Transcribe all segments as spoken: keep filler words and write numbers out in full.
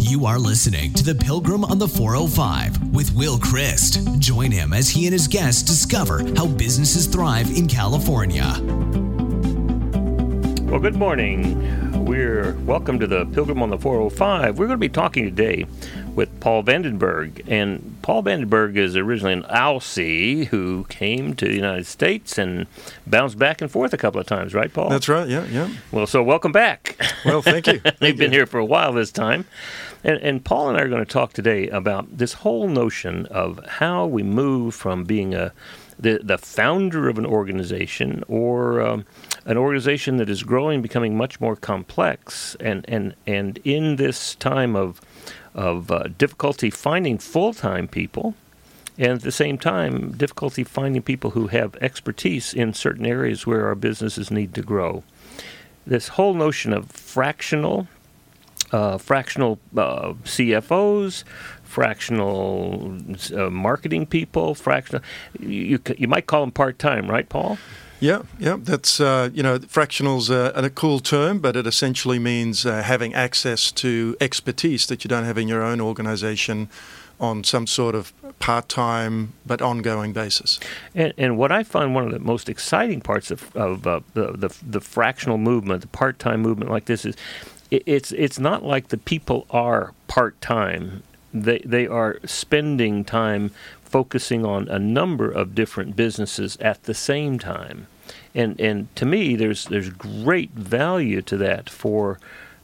You are listening to The Pilgrim on the four oh five with Will Christ. Join him as he and his guests discover how businesses thrive in California. Well, good morning. We're welcome to The Pilgrim on the four oh five. We're going to be talking today with Paul Vandenberg. And Paul Vandenberg is originally an Aussie who came to the United States and bounced back and forth a couple of times, right, Paul? That's right, yeah, yeah. Well, so welcome back. Well, thank you. They've thank been you. here for a while this time. And, and Paul and I are going to talk today about this whole notion of how we move from being a the, the founder of an organization or um, an organization that is growing, becoming much more complex. And, and, and in this time of of uh, difficulty finding full-time people, and at the same time, difficulty finding people who have expertise in certain areas where our businesses need to grow. This whole notion of fractional, uh, fractional uh, C F Os, fractional uh, marketing people, fractional, you, you might call them part-time, right, Paul? Yeah, yeah, that's, uh, you know, fractional's a, a cool term, but it essentially means uh, having access to expertise that you don't have in your own organization on some sort of part-time but ongoing basis. And, and what I find one of the most exciting parts of, of uh, the, the the fractional movement, the part-time movement like this is, it, it's it's not like the people are part-time. They they are spending time focusing on a number of different businesses at the same time. And and to me, there's there's great value to that for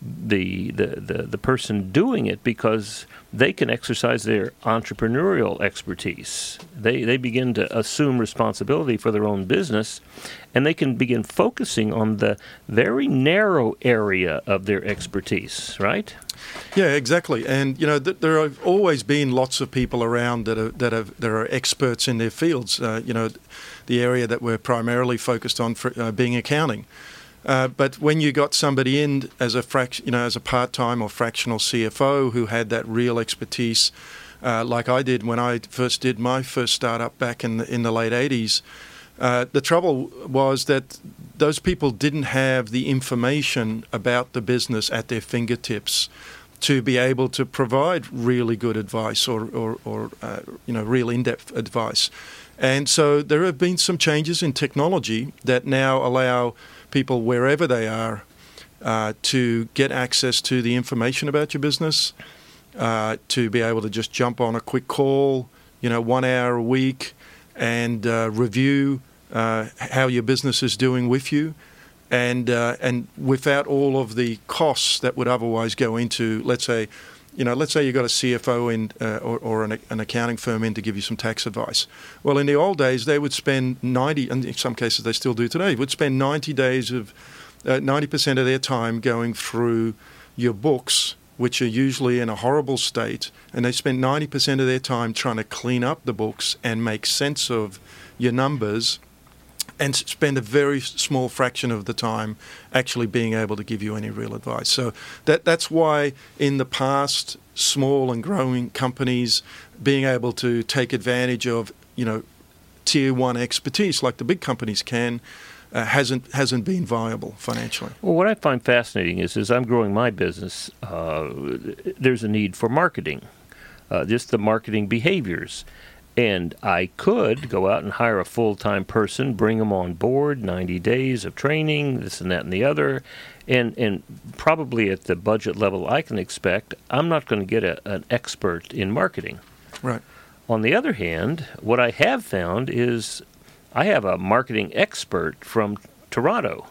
the, the, the, the person doing it, because they can exercise their entrepreneurial expertise. They they begin to assume responsibility for their own business, and they can begin focusing on the very narrow area of their expertise, right? Yeah, exactly. And, you know, th- there have always been lots of people around that are, that are, that are experts in their fields. Uh, you know, the area that we're primarily focused on for, uh, being accounting. Uh, but when you got somebody in as a frac- you know, as a part-time or fractional C F O who had that real expertise, uh, like I did when I first did my first startup back in the, in the late eighties, uh, the trouble was that those people didn't have the information about the business at their fingertips to be able to provide really good advice or, or, or uh, you know, real in-depth advice. And so there have been some changes in technology that now allow people wherever they are uh, to get access to the information about your business, uh, to be able to just jump on a quick call, you know, one hour a week, and uh, review uh, how your business is doing with you, and uh, and without all of the costs that would otherwise go into, let's say, you know, let's say you got a C F O in uh, or, or an, an accounting firm in to give you some tax advice. Well, in the old days, they would spend ninety, and in some cases they still do today, would spend ninety days of, uh, ninety percent of their time going through your books, which are usually in a horrible state, and they spend ninety percent of their time trying to clean up the books and make sense of your numbers, and spend a very small fraction of the time actually being able to give you any real advice. So that that's why in the past, small and growing companies being able to take advantage of, you know, tier one expertise like the big companies can, uh, hasn't hasn't been viable financially. Well, what I find fascinating is, as I'm growing my business, uh, there's a need for marketing, uh, just the marketing behaviors. And I could go out and hire a full-time person, bring them on board, ninety days of training, this and that and the other, and and probably at the budget level I can expect, I'm not going to get a, an expert in marketing. Right. On the other hand, what I have found is I have a marketing expert from Toronto.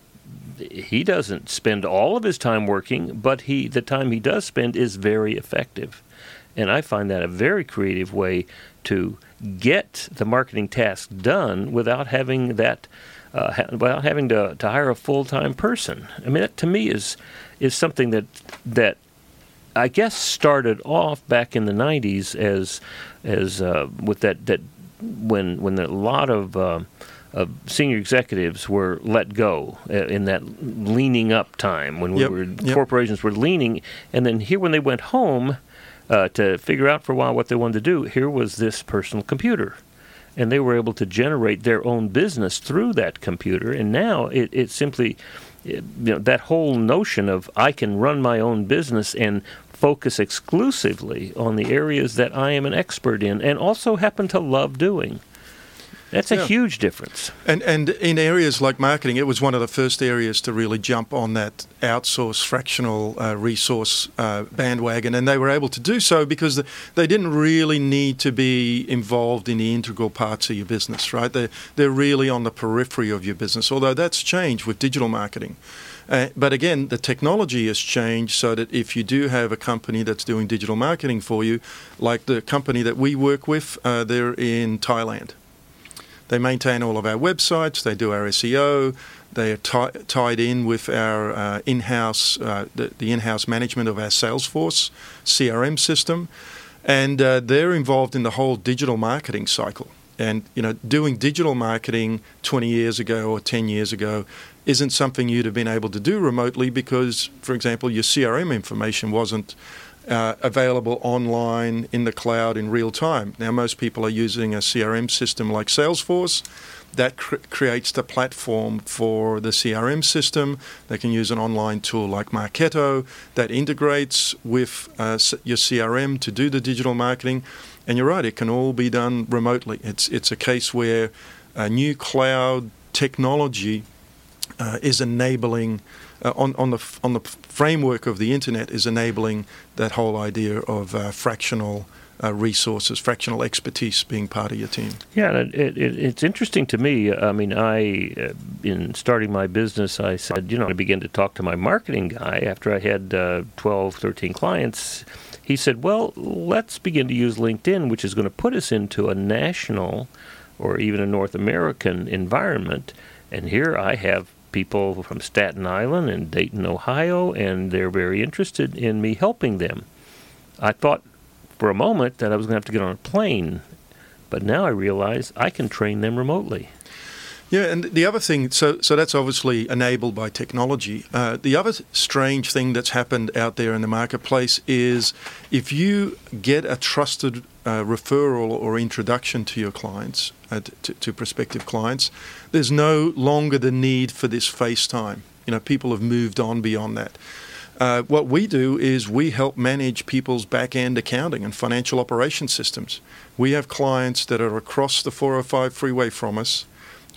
He doesn't spend all of his time working, but he the time he does spend is very effective. And I find that a very creative way to get the marketing task done without having that, uh, ha- without having to, to hire a full-time person. I mean, that to me is is something that that I guess started off back in the nineties as as uh, with that that when when a lot of uh, of senior executives were let go in that leaning up time when we yep. were yep. corporations were leaning, and then here when they went home. Uh, to figure out for a while what they wanted to do, here was this personal computer. And they were able to generate their own business through that computer. And now it, it simply you know, that whole notion of I can run my own business and focus exclusively on the areas that I am an expert in and also happen to love doing. That's a yeah. huge difference. And and in areas like marketing, it was one of the first areas to really jump on that outsource fractional uh, resource uh, bandwagon, and they were able to do so because they didn't really need to be involved in the integral parts of your business, right? They're, they're really on the periphery of your business, although that's changed with digital marketing. Uh, but again, the technology has changed so that if you do have a company that's doing digital marketing for you, like the company that we work with, uh, they're in Thailand. They maintain all of our websites, they do our S E O, they are t- tied in with our uh, in-house, uh, the, the in-house management of our Salesforce C R M system, and uh, they're involved in the whole digital marketing cycle. And, you know, doing digital marketing twenty years ago or ten years ago isn't something you'd have been able to do remotely because, for example, your C R M information wasn't uh, available online in the cloud in real time. Now, most people are using a C R M system like Salesforce. That cr- creates the platform for the C R M system. They can use an online tool like Marketo that integrates with uh, your C R M to do the digital marketing. And you're right, it can all be done remotely. It's it's a case where a new cloud technology uh, is enabling, uh, on on the on the framework of the internet, is enabling that whole idea of uh, fractional uh, resources, fractional expertise being part of your team. Yeah, it, it, it's interesting to me. I mean, I uh, in starting my business, I said, you know, I began to talk to my marketing guy after I had uh, twelve, thirteen clients. He said, well, let's begin to use LinkedIn, which is going to put us into a national or even a North American environment. And here I have people from Staten Island and Dayton, Ohio, and they're very interested in me helping them. I thought for a moment that I was going to have to get on a plane, but now I realize I can train them remotely. Yeah, and the other thing, so so that's obviously enabled by technology. Uh, the other strange thing that's happened out there in the marketplace is if you get a trusted uh, referral or introduction to your clients, uh, to, to prospective clients, there's no longer the need for this FaceTime. You know, people have moved on beyond that. Uh, what we do is we help manage people's back-end accounting and financial operation systems. We have clients that are across the four oh five freeway from us,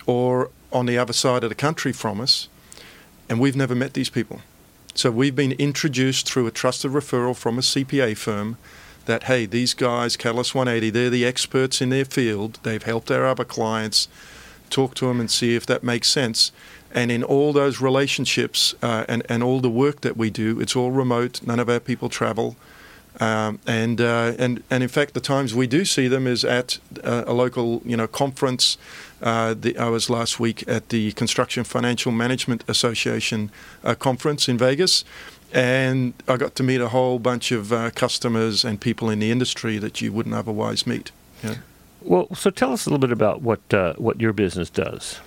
or on the other side of the country from us, and we've never met these people. So we've been introduced through a trusted referral from a C P A firm that, hey, these guys, Catalyst one eighty, they're the experts in their field. They've helped our other clients. Talk to them and see if that makes sense. And in all those relationships uh, and, and all the work that we do, it's all remote. None of our people travel. Um, and uh, and and in fact, the times we do see them is at uh, a local, you know, conference. Uh, the, I was last week at the Construction Financial Management Association uh, conference in Vegas, and I got to meet a whole bunch of uh, customers and people in the industry that you wouldn't otherwise meet. Yeah. Well, so tell us a little bit about what uh, what your business does.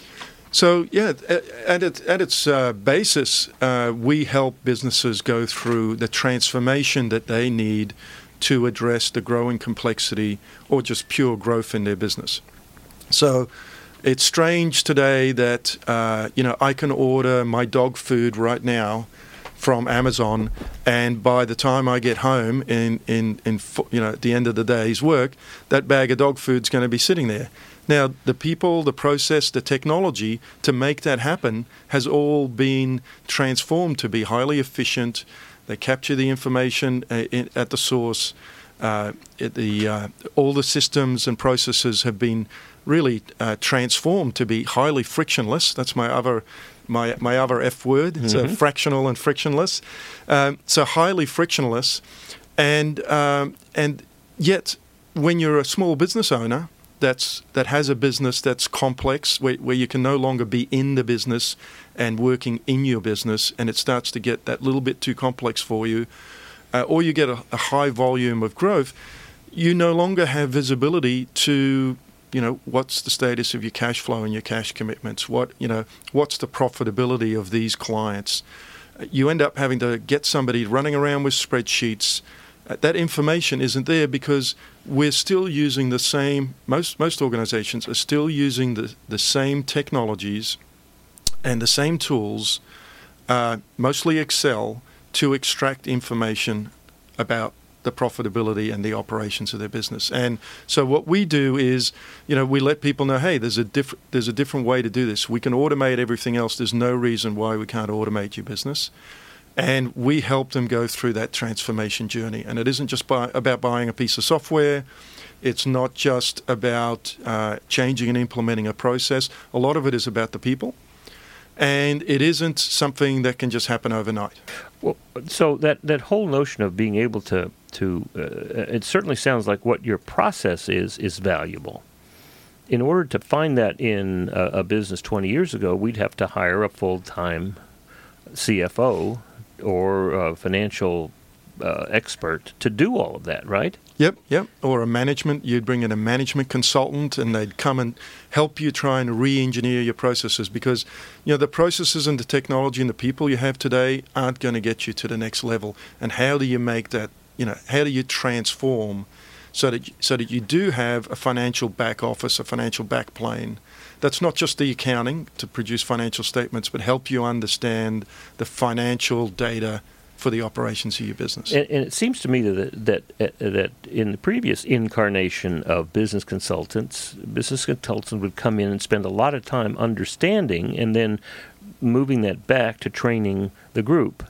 So, yeah, at its, at its uh, basis, uh, we help businesses go through the transformation that they need to address the growing complexity or just pure growth in their business. So it's strange today that, uh, you know, I can order my dog food right now from Amazon, and by the time I get home in, in, in you know, at the end of the day's work, that bag of dog food's going to be sitting there. Now, the people, the process, the technology to make that happen has all been transformed to be highly efficient. They capture the information at the source. Uh, the uh, all the systems and processes have been really uh, transformed to be highly frictionless. That's my other my my other F word. It's mm-hmm. a fractional and frictionless. Um, so highly frictionless, and um, and yet when you're a small business owner, That's that has a business that's complex, where, where you can no longer be in the business and working in your business, and it starts to get that little bit too complex for you, uh, or you get a, a high volume of growth, you no longer have visibility to, you know, what's the status of your cash flow and your cash commitments, what, you know, what's the profitability of these clients. You end up having to get somebody running around with spreadsheets. That information isn't there because we're still using the same, most most organizations are still using the, the same technologies and the same tools, uh, mostly Excel, to extract information about the profitability and the operations of their business. And so what we do is, you know, we let people know, hey, there's a different there's a different way to do this. We can automate everything else. There's no reason why we can't automate your business. And we help them go through that transformation journey. And it isn't just buy, about buying a piece of software. It's not just about uh, changing and implementing a process. A lot of it is about the people. And it isn't something that can just happen overnight. Well, so that, that whole notion of being able to, to uh, it certainly sounds like what your process is, is valuable. In order to find that in a, a business twenty years ago, we'd have to hire a full-time C F O or a financial uh, expert to do all of that, right? Yep, yep. Or a management, you'd bring in a management consultant and they'd come and help you try and re-engineer your processes because, you know, the processes and the technology and the people you have today aren't going to get you to the next level. And how do you make that, you know, how do you transform so that, so that you do have a financial back office, a financial back plane that's not just the accounting to produce financial statements, but help you understand the financial data for the operations of your business. And, and it seems to me that that uh, that in the previous incarnation of business consultants, business consultants would come in and spend a lot of time understanding and then moving that back to training the group.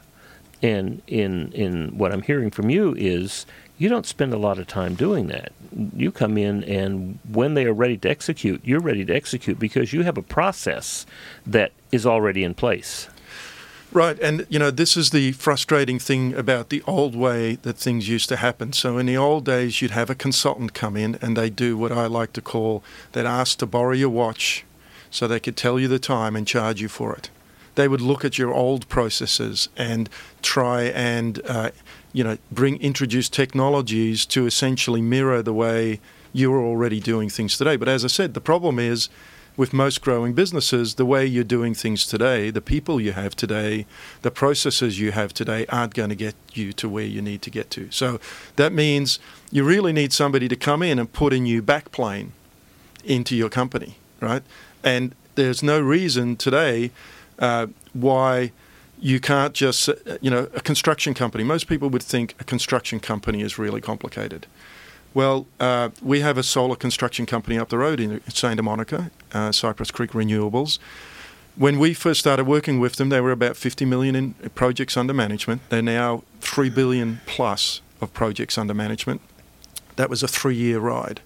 And in in what I'm hearing from you is you don't spend a lot of time doing that. You come in and when they are ready to execute, you're ready to execute because you have a process that is already in place. Right, and you know, this is the frustrating thing about the old way that things used to happen. So in the old days, you'd have a consultant come in and they do what I like to call, they'd ask to borrow your watch so they could tell you the time and charge you for it. They would look at your old processes and try and, uh, you know, bring introduce technologies to essentially mirror the way you're already doing things today. But as I said, the problem is, with most growing businesses, the way you're doing things today, the people you have today, the processes you have today aren't going to get you to where you need to get to. So that means you really need somebody to come in and put a new backplane into your company, right? And there's no reason today uh, why you can't just, you know, a construction company. Most people would think a construction company is really complicated. Well, uh, we have a solar construction company up the road in Santa Monica, uh, Cypress Creek Renewables. When we first started working with them, they were about fifty million in projects under management. They're now three billion plus of projects under management. That was a three-year ride.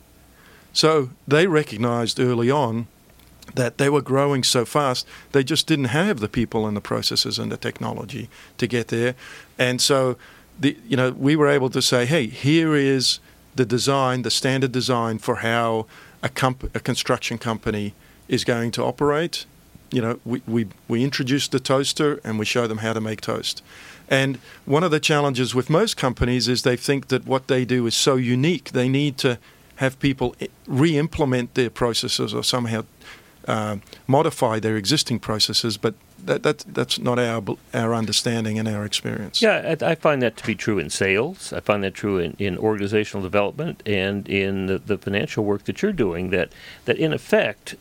So they recognized early on that they were growing so fast, they just didn't have the people and the processes and the technology to get there. And so, the, you know, we were able to say, hey, here is the design, the standard design for how a, comp- a construction company is going to operate. You know, we, we, we introduce the toaster and we show them how to make toast. And one of the challenges with most companies is they think that what they do is so unique, they need to have people re-implement their processes or somehow uh, modify their existing processes, but That, that that's not our our understanding and our experience. Yeah, I, I find that to be true in sales. I find that true in, in organizational development and in the, the financial work that you're doing. That that in effect,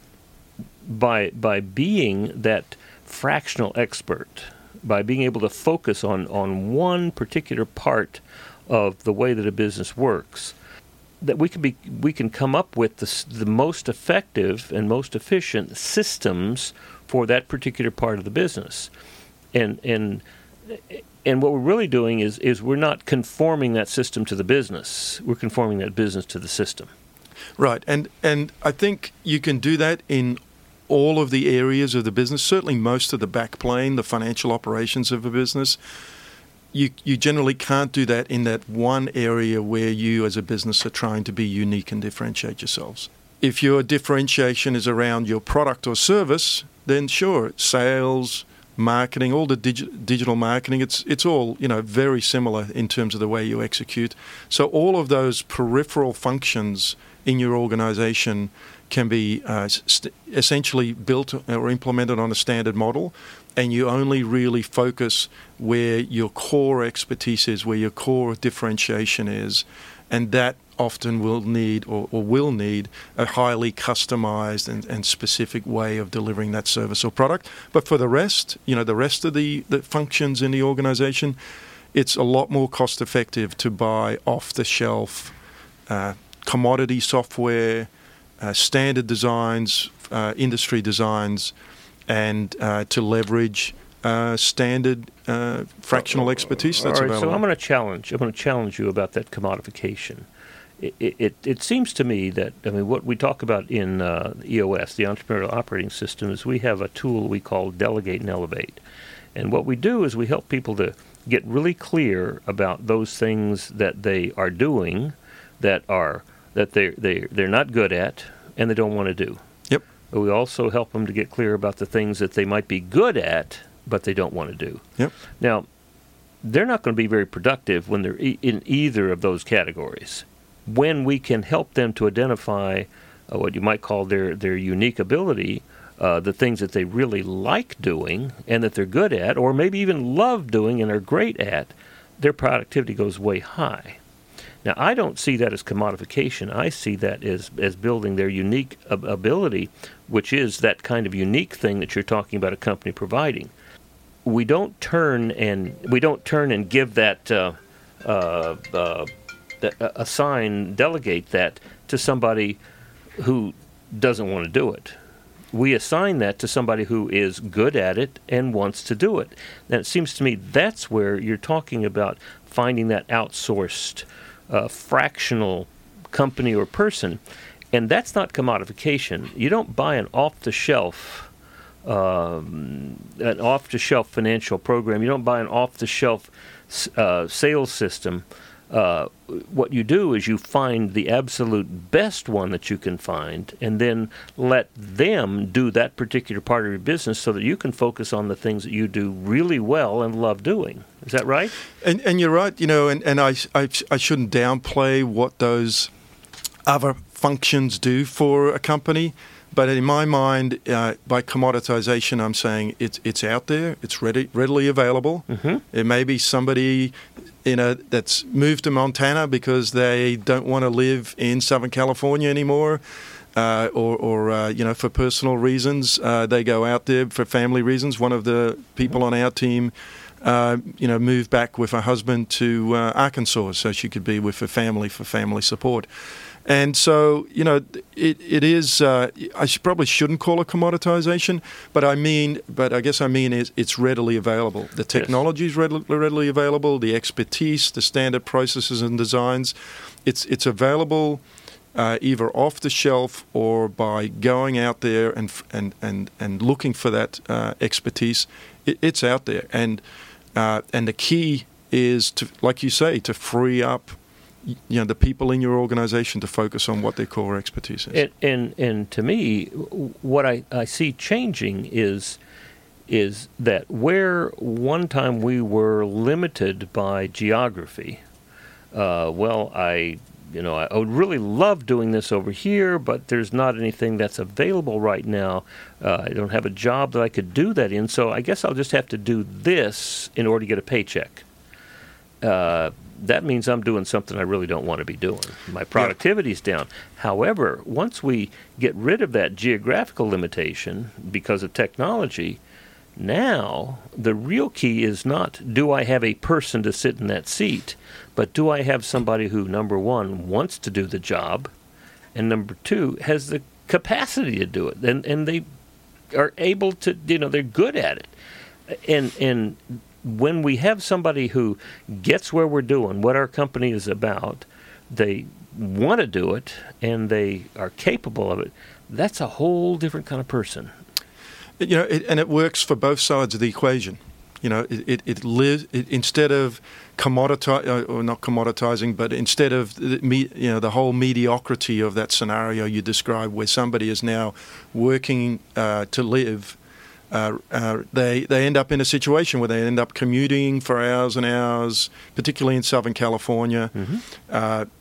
by by being that fractional expert, by being able to focus on, on one particular part of the way that a business works, that we can be we can come up with the the most effective and most efficient systems for that particular part of the business. And and and what we're really doing is is we're not conforming that system to the business. We're conforming that business to the system. Right. And and I think you can do that in all of the areas of the business, certainly most of the backplane, the financial operations of a business. You you generally can't do that in that one area where you as a business are trying to be unique and differentiate yourselves. If your differentiation is around your product or service, then sure, sales, marketing, all the digi- digital marketing, it's it's all, you know, very similar in terms of the way you execute. So all of those peripheral functions in your organization can be uh, st- essentially built or implemented on a standard model, and you only really focus where your core expertise is, where your core differentiation is, and that often will need or, or will need a highly customized and, and specific way of delivering that service or product. But for the rest, you know, the rest of the, the functions in the organization, it's a lot more cost effective to buy off-the-shelf uh, commodity software, uh, standard designs, uh, industry designs, and uh, to leverage uh, standard uh, fractional expertise that's All right, available. so I'm going to challenge. I'm going to challenge you about that commodification. It, it, it seems to me that, I mean, what we talk about in uh, E O S, the Entrepreneurial Operating System, is we have a tool we call Delegate and Elevate. And what we do is we help people to get really clear about those things that they are doing that are that they they they're not good at and they don't want to do. Yep. But we also help them to get clear about the things that they might be good at but they don't want to do. Yep. Now, they're not going to be very productive when they're e- in either of those categories. When we can help them to identify uh, what you might call their, their unique ability, uh, the things that they really like doing and that they're good at, or maybe even love doing and are great at, their productivity goes way high. Now, I don't see that as commodification. I see that as, as building their unique ab- ability, which is that kind of unique thing that you're talking about a company providing. We don't turn and we don't turn and give that uh, uh, uh, assign, delegate that to somebody who doesn't want to do it. We assign that to somebody who is good at it and wants to do it. And it seems to me that's where you're talking about finding that outsourced, uh, fractional company or person. And that's not commodification. You don't buy an off-the-shelf um, an off-the-shelf financial program. You don't buy an off-the-shelf uh, sales system. Uh, what you do is you find the absolute best one that you can find and then let them do that particular part of your business so that you can focus on the things that you do really well and love doing. Is that right? And, and you're right, you know, and, and I, I, I shouldn't downplay what those other functions do for a company. But in my mind, uh, by commoditization, I'm saying it's it's out there, it's ready, readily available. Mm-hmm. It may be somebody you know, that's moved to Montana because they don't want to live in Southern California anymore, uh, or, or uh, you know, for personal reasons, uh, they go out there for family reasons. One of the people on our team, uh, you know, moved back with her husband to uh, Arkansas so she could be with her family for family support. And so, you know, it it is. Uh, I should, probably shouldn't call it commoditization, but I mean, but I guess I mean is it's readily available. The technology is readily, readily available. The expertise, the standard processes and designs, it's it's available uh, either off the shelf or by going out there and and and and looking for that uh, expertise. It, it's out there, and uh, and the key is to, like you say, to free up, you know, the people in your organization to focus on what their core expertise is. And and, and to me, what I, I see changing is is that where one time we were limited by geography. Uh, well, I you know I would really love doing this over here, but there's not anything that's available right now. Uh, I don't have a job that I could do that in, so I guess I'll just have to do this in order to get a paycheck. Uh, that means I'm doing something I really don't want to be doing. My productivity's down. However, once we get rid of that geographical limitation because of technology, now the real key is not do I have a person to sit in that seat, but do I have somebody who, number one, wants to do the job, and number two, has the capacity to do it, and and they are able to, you know, they're good at it. And and when we have somebody who gets where we're doing, what our company is about, they want to do it, and they are capable of it, that's a whole different kind of person. You know, it, and it works for both sides of the equation. You know, it it, it lives it, instead of commoditize or not commoditizing, but instead of the, you know the whole mediocrity of that scenario you described, where somebody is now working uh, to live. Uh, uh, they they end up in a situation where they end up commuting for hours and hours, particularly in Southern California. Mm-hmm. Uh, that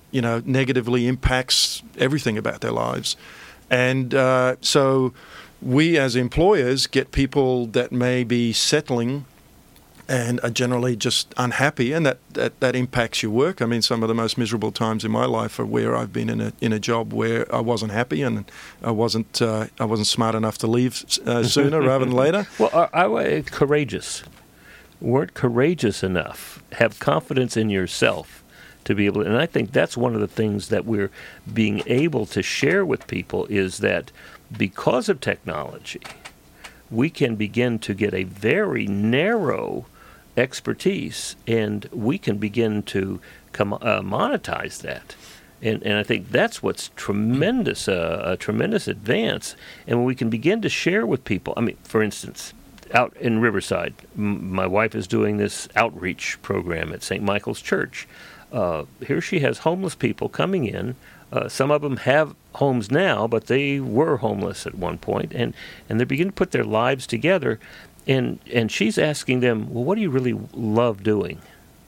you know, negatively impacts everything about their lives. And uh, so we as employers get people that may be settling and are generally just unhappy, and that, that, that impacts your work. I mean, some of the most miserable times in my life are where I've been in a in a job where I wasn't happy and I wasn't uh, I wasn't smart enough to leave uh, sooner rather than later. Well, I, I courageous. Weren't courageous enough. Have confidence in yourself to be able to, and I think that's one of the things that we're being able to share with people is that because of technology, we can begin to get a very narrow expertise, and we can begin to come, uh, monetize that. And, and I think that's what's tremendous, uh, a tremendous advance. And when we can begin to share with people, I mean, for instance, out in Riverside, m- my wife is doing this outreach program at Saint Michael's Church. Uh, here she has homeless people coming in. Uh, some of them have homes now, but they were homeless at one point, and, and they're beginning to put their lives together. And and she's asking them, well, what do you really love doing?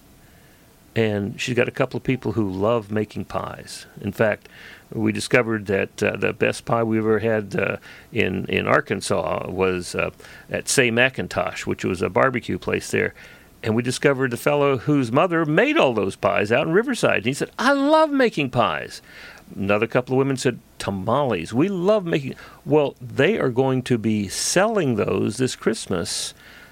And she's got a couple of people who love making pies. In fact, we discovered that uh, the best pie we ever had uh, in, in Arkansas was uh, at Say McIntosh, which was a barbecue place there. And we discovered the fellow whose mother made all those pies out in Riverside. And he said, I love making pies. Another couple of women said, tamales. We love making... Well, they are going to be selling those this Christmas.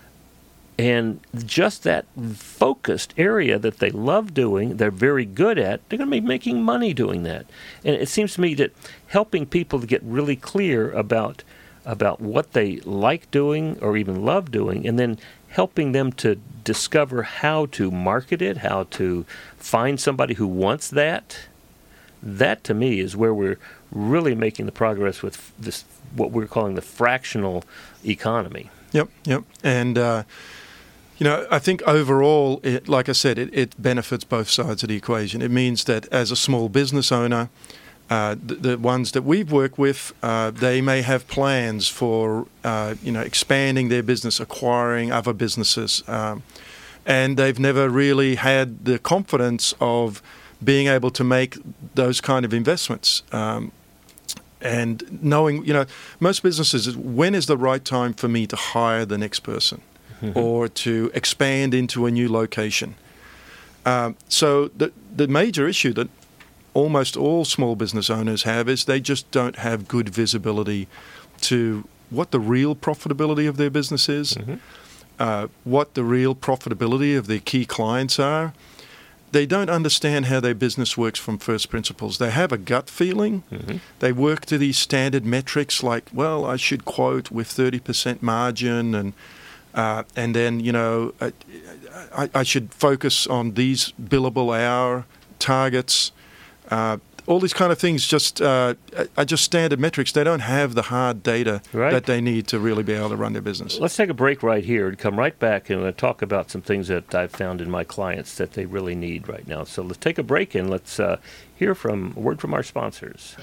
And just that focused area that they love doing, they're very good at, they're going to be making money doing that. And it seems to me that helping people to get really clear about about what they like doing or even love doing, and then helping them to discover how to market it, how to find somebody who wants that, that to me is where we're really making the progress with this, what we're calling the fractional economy. Yep, yep. And, uh, you know, I think overall, it, like I said, it, it benefits both sides of the equation. It means that as a small business owner, Uh, the, the ones that we've worked with, uh, they may have plans for, uh, you know, expanding their business, acquiring other businesses, um, and they've never really had the confidence of being able to make those kind of investments. Um, and knowing, you know, most businesses, when is the right time for me to hire the next person mm-hmm. or to expand into a new location? Um, so the the major issue that almost all small business owners have is they just don't have good visibility to what the real profitability of their business is, mm-hmm. uh, what the real profitability of their key clients are. They don't understand how their business works from first principles. They have a gut feeling. Mm-hmm. They work to these standard metrics like, well, I should quote with thirty percent margin, and uh, and then, you know, I, I, I should focus on these billable hour targets. Uh, all these kind of things just uh, are just standard metrics. They don't have the hard data right. that they need to really be able to run their business. Let's take a break right here and come right back and uh, talk about some things that I've found in my clients that they really need right now. So let's take a break and let's uh, hear from a word from our sponsors.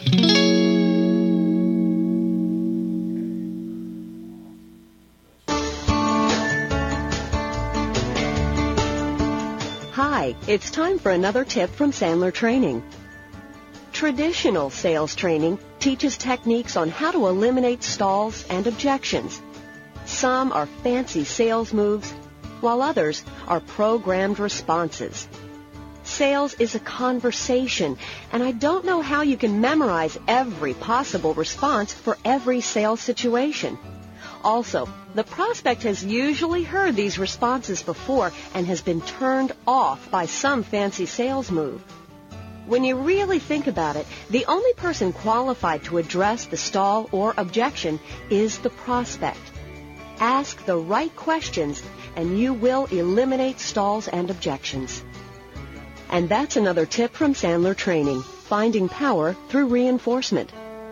Hi, it's time for another tip from Sandler Training. Traditional sales training teaches techniques on how to eliminate stalls and objections. Some are fancy sales moves, while others are programmed responses. Sales is a conversation, and I don't know how you can memorize every possible response for every sales situation. Also, the prospect has usually heard these responses before and has been turned off by some fancy sales move. When you really think about it, the only person qualified to address the stall or objection is the prospect. Ask the right questions, and you will eliminate stalls and objections. And that's another tip from Sandler Training, finding power through reinforcement.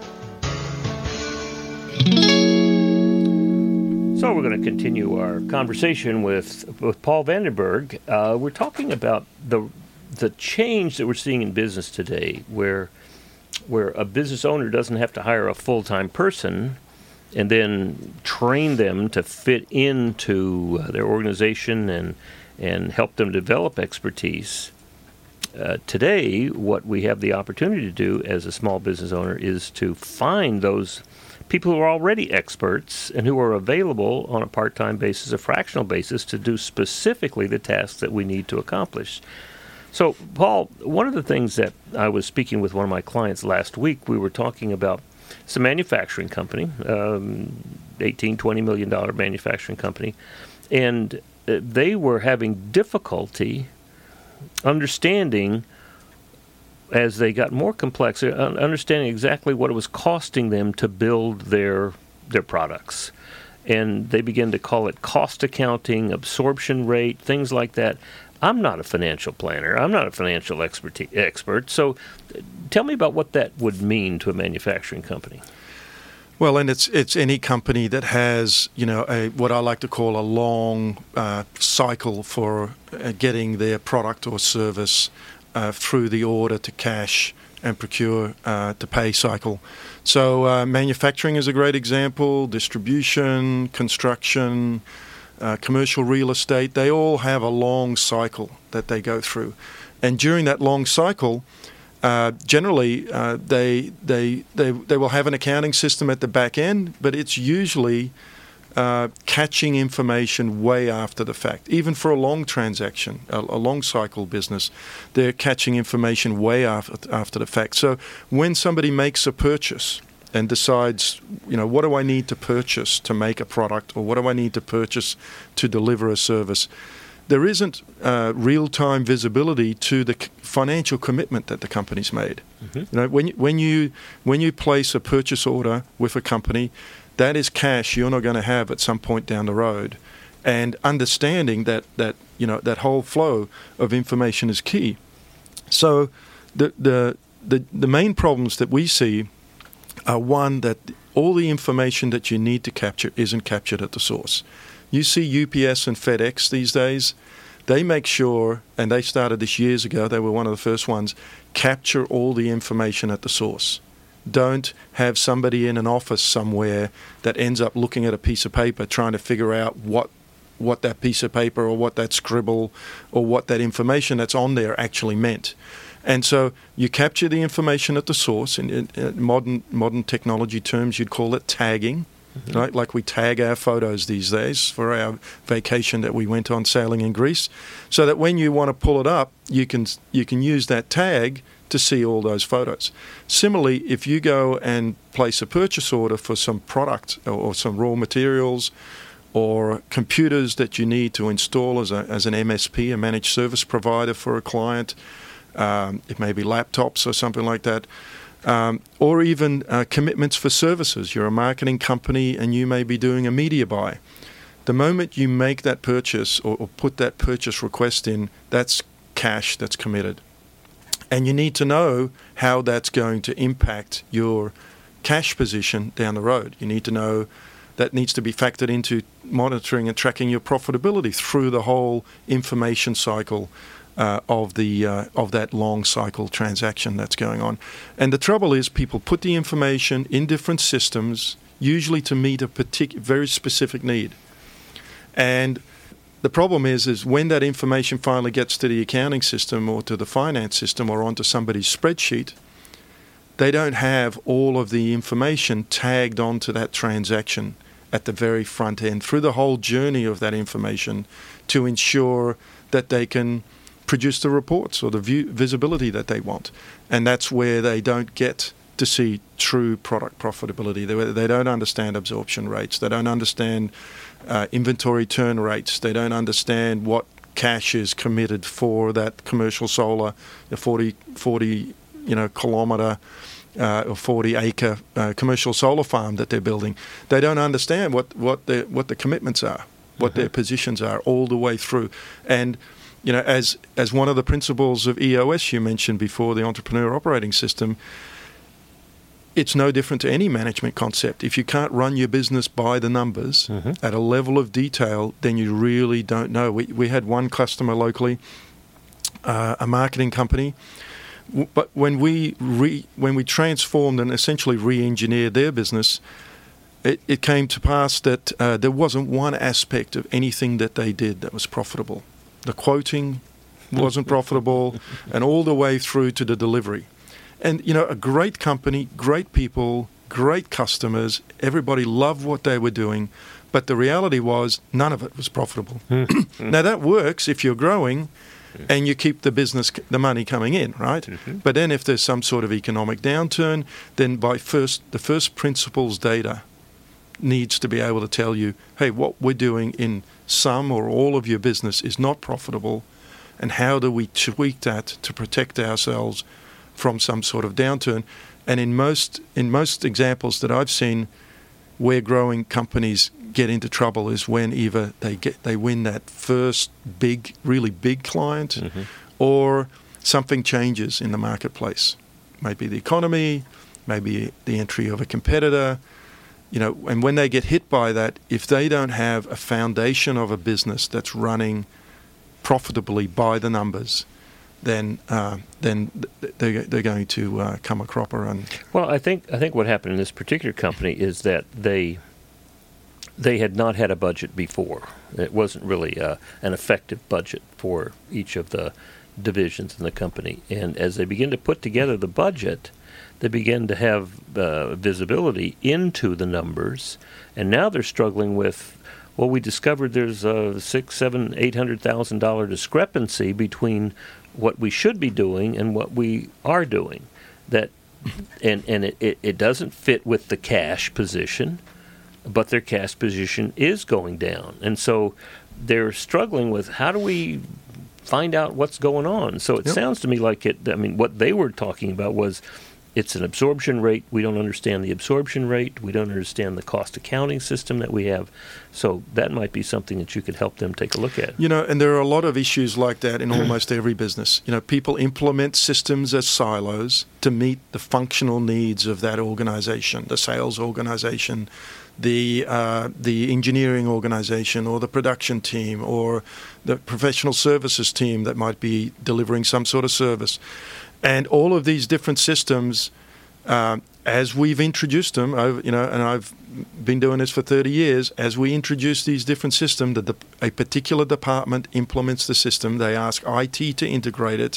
So we're going to continue our conversation with, with Paul Vandenberg. Uh, we're talking about the the change that we're seeing in business today, where where a business owner doesn't have to hire a full-time person and then train them to fit into their organization and and help them develop expertise. Uh, today, what we have the opportunity to do as a small business owner is to find those people who are already experts and who are available on a part-time basis, a fractional basis, to do specifically the tasks that we need to accomplish. So, Paul, one of the things that I was speaking with one of my clients last week, we were talking about it's a manufacturing company, um, eighteen, twenty million dollar manufacturing company, and uh, they were having difficulty understanding, as they got more complex, understanding exactly what it was costing them to build their their products. And they began to call it cost accounting, absorption rate, things like that. I'm not a financial planner. I'm not a financial expert. expert. So tell me about what that would mean to a manufacturing company. Well, and it's it's any company that has, you know, a what I like to call a long uh, cycle for uh, getting their product or service uh, through the order to cash and procure uh, to pay cycle. So uh, manufacturing is a great example, distribution, construction, uh, commercial real estate, they all have a long cycle that they go through. And during that long cycle, Uh, generally, uh, they, they they they will have an accounting system at the back end, but it's usually uh, catching information way after the fact. Even for a long transaction, a, a long cycle business, they're catching information way after, after the fact. So when somebody makes a purchase and decides, you know, what do I need to purchase to make a product, or what do I need to purchase to deliver a service, there isn't uh, real-time visibility to the c- financial commitment that the company's made. Mm-hmm. You know, when you, when you when you place a purchase order with a company, that is cash you're not going to have at some point down the road, and understanding that that you know that whole flow of information is key. So, the the the, the main problems that we see are, one, that all the information that you need to capture isn't captured at the source. You see U P S and FedEx these days, they make sure, and they started this years ago, they were one of the first ones, capture all the information at the source. Don't have somebody in an office somewhere that ends up looking at a piece of paper trying to figure out what what that piece of paper or what that scribble or what that information that's on there actually meant. And so you capture the information at the source. In, in, in modern modern technology terms, you'd call it tagging. Mm-hmm. Right, like we tag our photos these days for our vacation that we went on sailing in Greece, so that when you want to pull it up, you can you can use that tag to see all those photos. Similarly, if you go and place a purchase order for some product or, or some raw materials or computers that you need to install as a as an M S P, a managed service provider for a client, um, it may be laptops or something like that. Um, or even uh, commitments for services. You're a marketing company and you may be doing a media buy. The moment you make that purchase or, or put that purchase request in, that's cash that's committed. And you need to know how that's going to impact your cash position down the road. You need to know that needs to be factored into monitoring and tracking your profitability through the whole information cycle Uh, of the uh, of that long cycle transaction that's going on. And the trouble is, people put the information in different systems, usually to meet a particular, very specific need. And the problem is, is when that information finally gets to the accounting system or to the finance system or onto somebody's spreadsheet, they don't have all of the information tagged onto that transaction at the very front end through the whole journey of that information to ensure that they can produce the reports or the view, visibility that they want. And that's where they don't get to see true product profitability. They, they don't understand absorption rates. They don't understand uh, inventory turn rates. They don't understand what cash is committed for that commercial solar, the forty, forty you know, kilometre uh, or forty acre uh, commercial solar farm that they're building. They don't understand what, what, the, what the commitments are, what mm-hmm. their positions are all the way through. And you know, as as one of the principles of E O S you mentioned before, the Entrepreneur Operating System, it's no different to any management concept. If you can't run your business by the numbers mm-hmm. at a level of detail, then you really don't know. We we had one customer locally, uh, a marketing company, but when we re, when we transformed and essentially re-engineered their business, it, it came to pass that uh, there wasn't one aspect of anything that they did that was profitable. The quoting, wasn't profitable, and all the way through to the delivery. And, you know, a great company, great people, great customers, everybody loved what they were doing, but the reality was none of it was profitable. Now, that works if you're growing and you keep the business, the money coming in, right? Mm-hmm. But then if there's some sort of economic downturn, then by first, the first principles data needs to be able to tell you, hey, what we're doing in some or all of your business is not profitable, and how do we tweak that to protect ourselves from some sort of downturn. And in most in most examples that I've seen where growing companies get into trouble is when either they get they win that first big, really big client, mm-hmm. or something changes in the marketplace. Maybe the economy, maybe the entry of a competitor. You know, and when they get hit by that, if they don't have a foundation of a business that's running profitably by the numbers, then uh, then they're, they're going to uh, come a cropper. And well, I think I think what happened in this particular company is that they they had not had a budget before. It wasn't really uh, an effective budget for each of the divisions in the company. And as they begin to put together the budget, they begin to have uh, visibility into the numbers, and now they're struggling with, well, we discovered there's a six, seven, eight hundred thousand dollar discrepancy between what we should be doing and what we are doing. That, and and it, it, it doesn't fit with the cash position, but their cash position is going down, and so they're struggling with how do we find out what's going on. So it yep. sounds to me like it. I mean, what they were talking about was, it's an absorption rate. We don't understand the absorption rate. We don't understand the cost accounting system that we have. So that might be something that you could help them take a look at. You know, and there are a lot of issues like that in almost every business. You know, people implement systems as silos to meet the functional needs of that organization, the sales organization, the uh, the engineering organization, or the production team, or the professional services team that might be delivering some sort of service. And all of these different systems, uh, as we've introduced them, I've, you know, and I've been doing this for thirty years, as we introduce these different systems, the, a particular department implements the system, they ask I T to integrate it.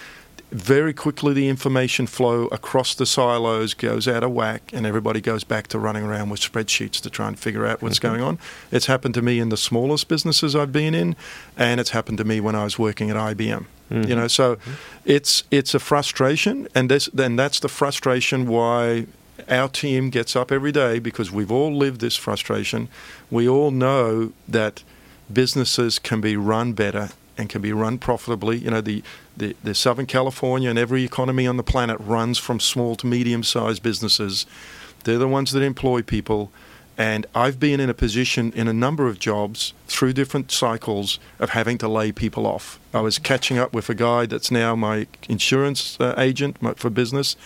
Very quickly the information flow across the silos goes out of whack, and everybody goes back to running around with spreadsheets to try and figure out what's mm-hmm. going on. It's happened to me in the smallest businesses I've been in, and it's happened to me when I was working at I B M. Mm-hmm. You know, so mm-hmm. it's it's a frustration, and this, then that's the frustration why our team gets up every day, because we've all lived this frustration. We all know that businesses can be run better and can be run profitably. You know, the, the, the Southern California and every economy on the planet runs from small to medium-sized businesses. They're the ones that employ people. And I've been in a position in a number of jobs through different cycles of having to lay people off. I was catching up with a guy that's now my insurance uh, agent for business,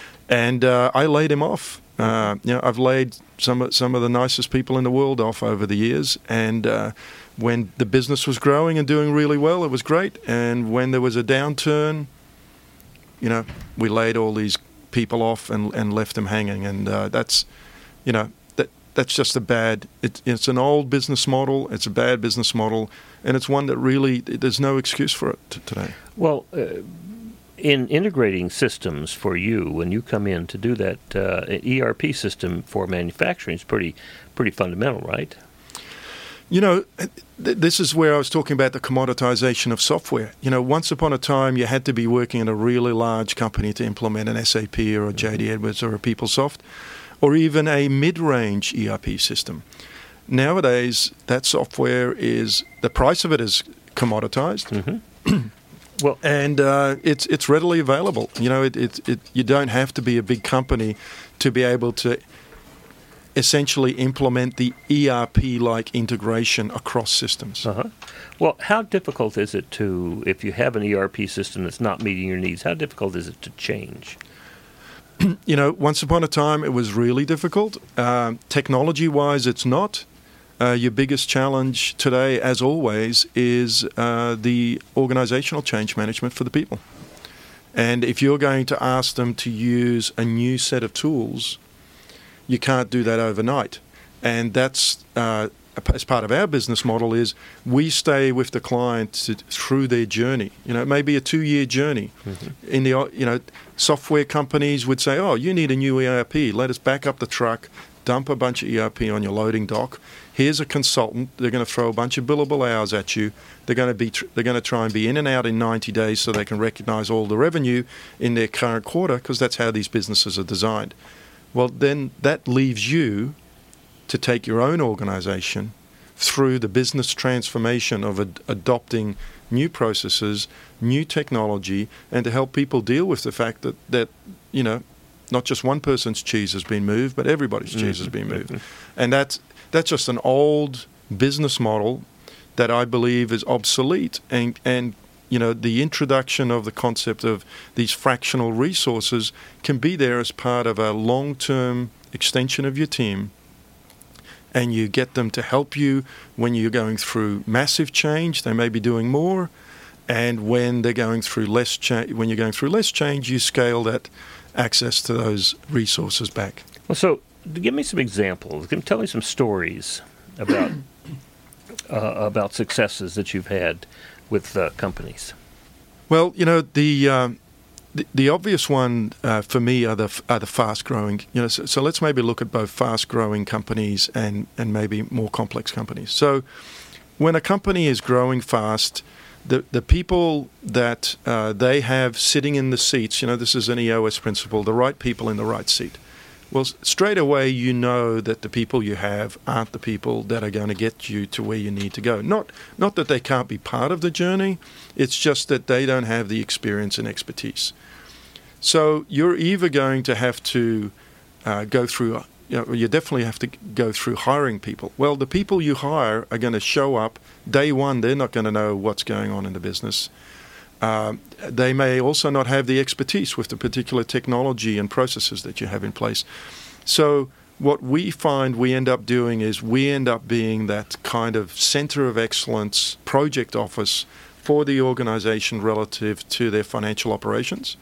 and uh, I laid him off. Uh, you know, I've laid some of, some of the nicest people in the world off over the years, and uh, when the business was growing and doing really well, it was great. And when there was a downturn, you know, we laid all these people off and, and left them hanging. And uh, that's, you know, that that's just a bad, it, it's an old business model, it's a bad business model, and it's one that really, there's no excuse for it t- today. Well, uh, in integrating systems for you, when you come in to do that, uh, an E R P system for manufacturing is pretty, pretty fundamental, right? You know, th- this is where I was talking about the commoditization of software. You know, once upon a time, you had to be working in a really large company to implement an S A P or a J D Edwards or a PeopleSoft, or even a mid-range E R P system. Nowadays, that software is, the price of it is commoditized. Mm-hmm. Well, and uh, it's it's readily available. You know, it, it it you don't have to be a big company to be able to essentially implement the E R P-like integration across systems. Uh-huh. Well, how difficult is it to, if you have an E R P system that's not meeting your needs, how difficult is it to change? You know, once upon a time, it was really difficult. Uh, technology-wise, it's not. Uh, your biggest challenge today, as always, is uh, the organizational change management for the people. And if you're going to ask them to use a new set of tools, you can't do that overnight. And that's uh, as part of our business model is we stay with the client to, through their journey. You know, it may be a two-year journey. Mm-hmm. In the, you know, software companies would say, oh, you need a new E R P. Let us back up the truck, dump a bunch of E R P on your loading dock. Here's a consultant. They're going to throw a bunch of billable hours at you. They're going to be tr- they're going to try and be in and out in ninety days so they can recognize all the revenue in their current quarter, because that's how these businesses are designed. Well, then that leaves you to take your own organization through the business transformation of ad- adopting new processes, new technology, and to help people deal with the fact that, that you know, not just one person's cheese has been moved, but everybody's cheese mm-hmm. has been moved. And that's, that's just an old business model that I believe is obsolete. And, and you know, the introduction of the concept of these fractional resources can be there as part of a long-term extension of your team, and you get them to help you when you're going through massive change. They may be doing more, and when they're going through less change, when you're going through less change, you scale that access to those resources back. Well, so give me some examples. Tell me some stories about uh, about successes that you've had with uh, companies. Well, you know, the um, the, the obvious one uh, for me are the are the fast growing. You know, so, so let's maybe look at both fast growing companies and and maybe more complex companies. So, when a company is growing fast, the the people that uh, they have sitting in the seats, you know, this is an E O S principle, the right people in the right seat. Well, straight away you know that the people you have aren't the people that are going to get you to where you need to go. Not not that they can't be part of the journey, it's just that they don't have the experience and expertise. So you're either going to have to uh, go through, you know, you definitely have to go through hiring people. Well, the people you hire are going to show up day one. They're not going to know what's going on in the business. Uh, they may also not have the expertise with the particular technology and processes that you have in place. So what we find we end up doing is we end up being that kind of center of excellence project office for the organization relative to their financial operations.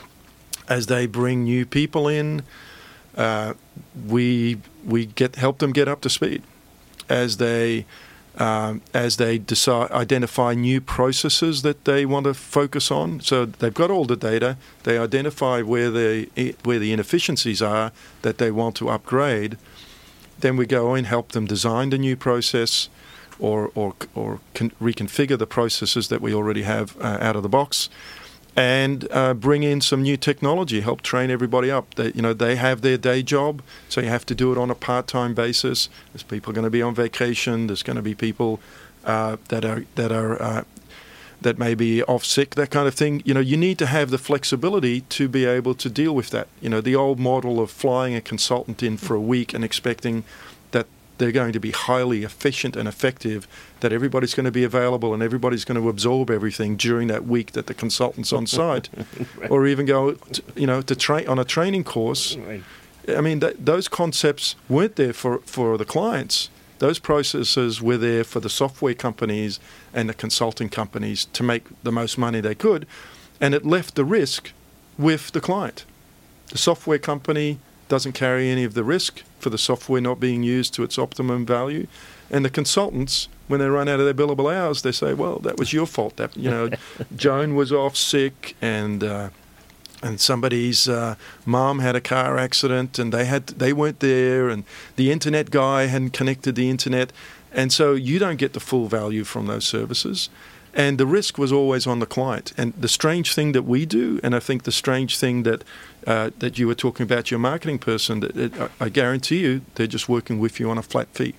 As they bring new people in, uh, we we get help them get up to speed. As they Um, as they decide, identify new processes that they want to focus on. So they've got all the data. They identify where the where the inefficiencies are that they want to upgrade. Then we go in, help them design the new process, or or or con- reconfigure the processes that we already have uh, out of the box, and uh, bring in some new technology. Help train everybody up. They, you know, they have their day job, so you have to do it on a part-time basis. There's people going to be on vacation. There's going to be people uh, that are that are uh, that may be off sick, that kind of thing. You know, you need to have the flexibility to be able to deal with that. You know, the old model of flying a consultant in for a week and expecting that they're going to be highly efficient and effective, that everybody's going to be available and everybody's going to absorb everything during that week that the consultant's on site, right. Or even go, to, you know, to train on a training course. Right. I mean, th- those concepts weren't there for, for the clients. Those processes were there for the software companies and the consulting companies to make the most money they could, and it left the risk with the client. The software company doesn't carry any of the risk for the software not being used to its optimum value. And the consultants, when they run out of their billable hours, they say, well, that was your fault. That, you know, Joan was off sick, and uh, and somebody's uh, mom had a car accident, and they had they weren't there, and the internet guy hadn't connected the internet. And so you don't get the full value from those services. And the risk was always on the client. And the strange thing that we do, and I think the strange thing that uh, that you were talking about your marketing person, that it, I guarantee you they're just working with you on a flat fee.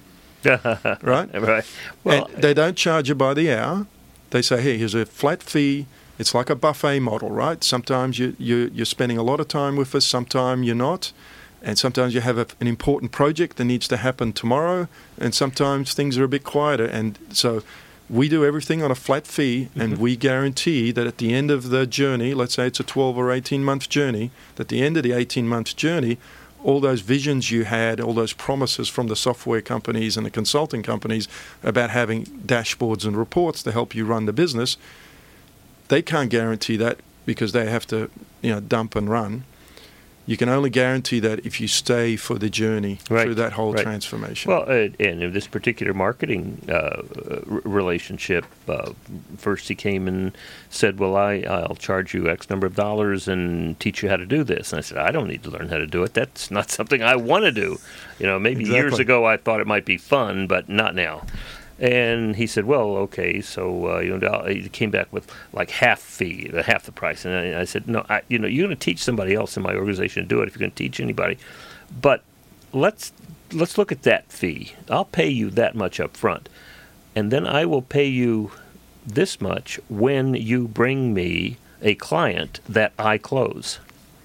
Right? Right. Well, and they don't charge you by the hour. They say, hey, here's a flat fee. It's like a buffet model, right? Sometimes you, you, you're spending a lot of time with us, sometimes you're not. And sometimes you have a, an important project that needs to happen tomorrow, and sometimes things are a bit quieter. And so we do everything on a flat fee, and mm-hmm. we guarantee that at the end of the journey, let's say it's a twelve or eighteen month journey, that at the end of the eighteen month journey, all those visions you had, all those promises from the software companies and the consulting companies about having dashboards and reports to help you run the business, they can't guarantee that because they have to, you know, dump and run. You can only guarantee that if you stay for the journey Right, through that whole right. transformation. Well, uh, and in this particular marketing uh, r- relationship, uh, first he came and said, well, I, I'll charge you X number of dollars and teach you how to do this. And I said, I don't need to learn how to do it. That's not something I want to do. You know, maybe Exactly. years ago I thought it might be fun, but not now. And he said, well, okay, so uh, you know, he came back with like half fee, the half the price. And I, I said, no, I, you know, you're going to teach somebody else in my organization to do it if you're going to teach anybody. But let's let's look at that fee. I'll pay you that much up front, and then I will pay you this much when you bring me a client that I close.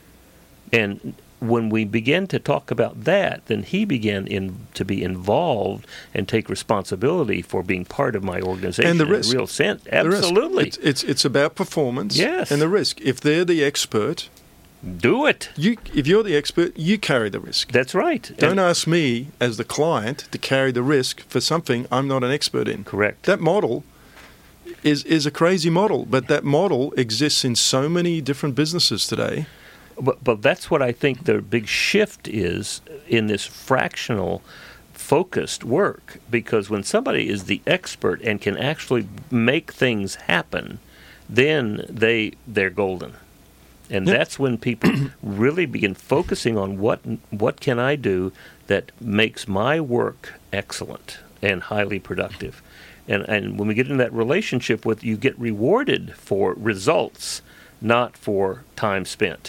And when we began to talk about that, then he began in, to be involved and take responsibility for being part of my organization. And the in risk. a real sense. The risk. Absolutely. It's, it's it's about performance Yes. and the risk. If they're the expert, Do it. you if you're the expert, you carry the risk. That's right. Don't And- ask me as the client to carry the risk for something I'm not an expert in. Correct. That model is is a crazy model, but that model exists in so many different businesses today. But, but that's what I think the big shift is in this fractional focused work, because when somebody is the expert and can actually make things happen, then they they're golden. And Yep. that's when people really begin focusing on what what can I do that makes my work excellent and highly productive. And and when we get in that relationship with, you get rewarded for results, not for time spent.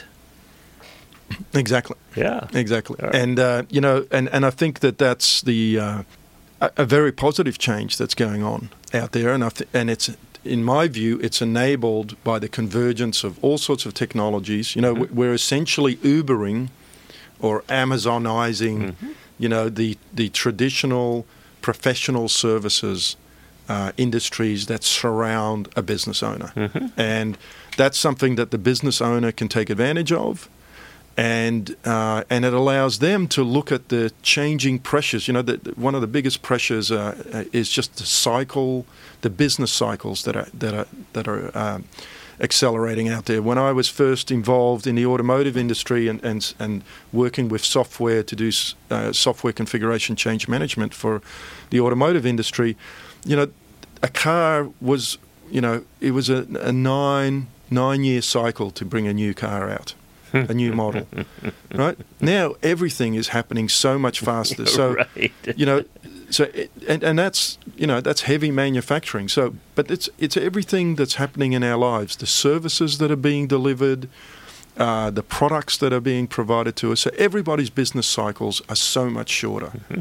Exactly. Yeah. Exactly. All right. And uh, you know, and, and I think that that's the uh, a, a very positive change that's going on out there, and I th- and it's in my view, it's enabled by the convergence of all sorts of technologies. You know, Mm-hmm. we're essentially Ubering or Amazonizing, Mm-hmm. you know, the the traditional professional services uh, industries that surround a business owner, Mm-hmm. and that's something that the business owner can take advantage of. And uh, and it allows them to look at the changing pressures. You know, the, one of the biggest pressures uh, is just the cycle, the business cycles that are that are that are um, accelerating out there. When I was first involved in the automotive industry and and, and working with software to do uh, software configuration change management for the automotive industry, you know, a car was, you know, it was a, a nine nine year cycle to bring a new car out. A new model, right? Now everything is happening so much faster. So, Right. you know, so it, and and that's you know that's heavy manufacturing. So, but it's it's everything that's happening in our lives. The services that are being delivered, uh, the products that are being provided to us. So everybody's business cycles are so much shorter. Mm-hmm.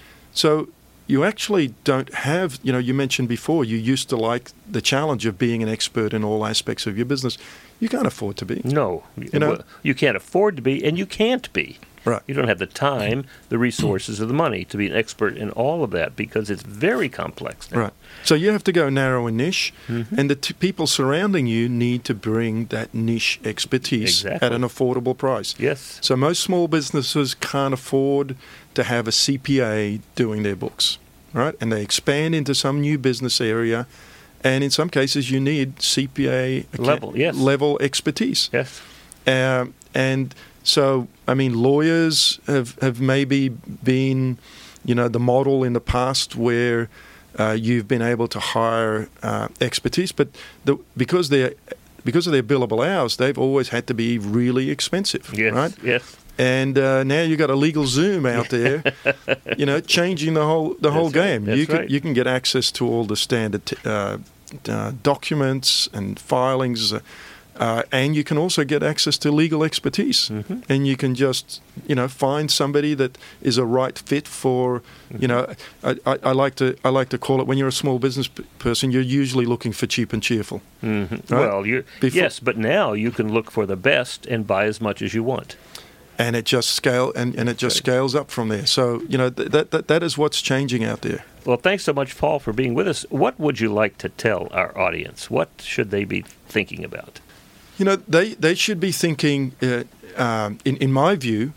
So you actually don't have. You know, you mentioned before you used to like the challenge of being an expert in all aspects of your business. You can't afford to be. No. You know? Well, you can't afford to be, and you can't be. Right. You don't have the time, the resources, or the money to be an expert in all of that, because it's very complex now. Right. So you have to go narrow and niche, Mm-hmm. and the t- people surrounding you need to bring that niche expertise Exactly. at an affordable price. Yes. So most small businesses can't afford to have a C P A doing their books, right? And they expand into some new business area, and in some cases you need C P A account- Level, yes. level expertise. Yes. Um, and so, I mean, lawyers have, have maybe been, you know, the model in the past where uh, you've been able to hire uh, expertise, but the, because they're because of their billable hours, they've always had to be really expensive, Yes. right? Yes. And uh, now you've got a legal Zoom out there, you know, changing the whole the whole That's right. game. That's you can right. you can get access to all the standard t- uh, uh, documents and filings. Uh, Uh, and you can also get access to legal expertise, Mm-hmm. and you can just, you know, find somebody that is a right fit for, you know, I, I, I like to I like to call it, when you're a small business p- person, you're usually looking for cheap and cheerful. hmm Right. Well, you Before- yes, but now you can look for the best and buy as much as you want. And it just scale and, and it just Right. scales up from there. So, you know, th- that, that that is what's changing out there. Well, thanks so much, Paul, for being with us. What would you like to tell our audience? What should they be thinking about? You know, they, they should be thinking, uh, um, in, in my view,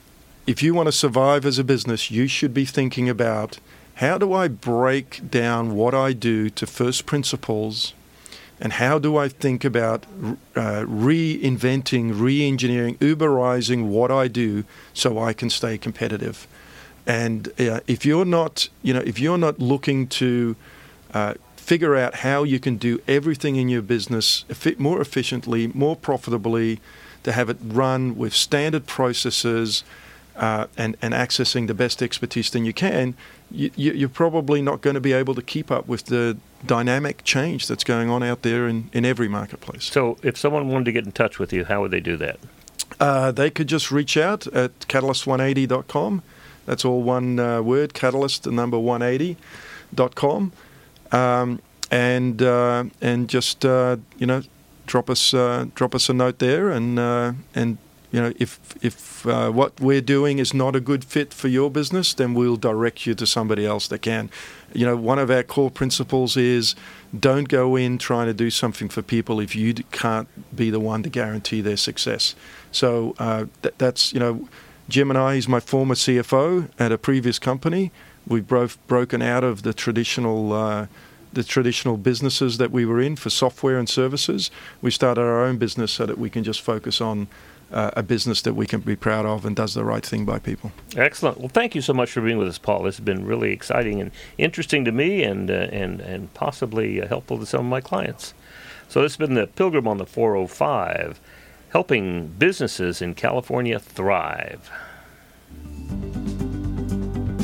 if you want to survive as a business, you should be thinking about, how do I break down what I do to first principles And how do I think about uh, reinventing, re-engineering, Uberizing what I do so I can stay competitive? And uh, if you're not, you know, if you're not looking to uh, figure out how you can do everything in your business more efficiently, more profitably, to have it run with standard processes uh, and, and accessing the best expertise than you can, you, you're probably not going to be able to keep up with the dynamic change that's going on out there in, in every marketplace. So if someone wanted to get in touch with you, how would they do that? Uh, they could just reach out at catalyst one eighty dot com. That's all one uh, word, Catalyst, the number one eighty dot com. Um, and uh, and just, uh, you know, drop us uh, drop us a note there. And, uh, and you know, if, if uh, what we're doing is not a good fit for your business, then we'll direct you to somebody else that can. You know, one of our core principles is don't go in trying to do something for people if you can't be the one to guarantee their success. So uh, th- that's, you know, Jim and I, he's my former C F O at a previous company. We've both broken out of the traditional uh, the traditional businesses that we were in for software and services. We started our own business so that we can just focus on uh, a business that we can be proud of and does the right thing by people. Excellent. Well, thank you so much for being with us, Paul. This has been really exciting and interesting to me, and uh, and and possibly uh, helpful to some of my clients. So this has been the Pilgrim on the four oh five, helping businesses in California thrive.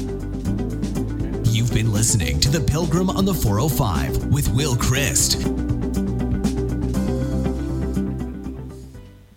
You've been listening to the Pilgrim on the four oh five with Will Christ.